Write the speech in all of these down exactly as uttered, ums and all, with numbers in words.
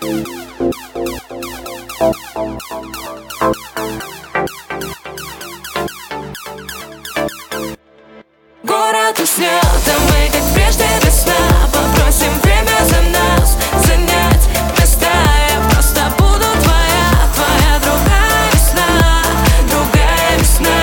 Город уснет, а мы как прежде без сна попросим время за нас занять места. Я просто буду твоя, твоя другая весна, другая весна.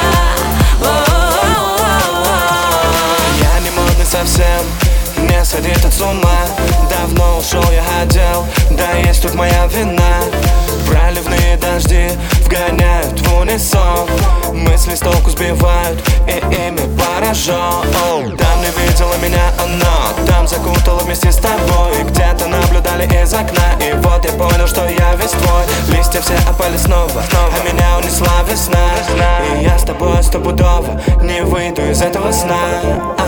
О-о-о-о-о. Я не модный совсем, не сходит с ума. Давно ушел, я хотел, да есть тут моя вина. Проливные дожди вгоняют в унисон, мысли с толку сбивают, и ими поражен. Там не видела меня она, там закутала вместе с тобой. Где-то наблюдали из окна, и вот я понял, что я весь твой. Листья все опали снова, а меня унесла весна. И я с тобой стопудово не выйду из этого сна.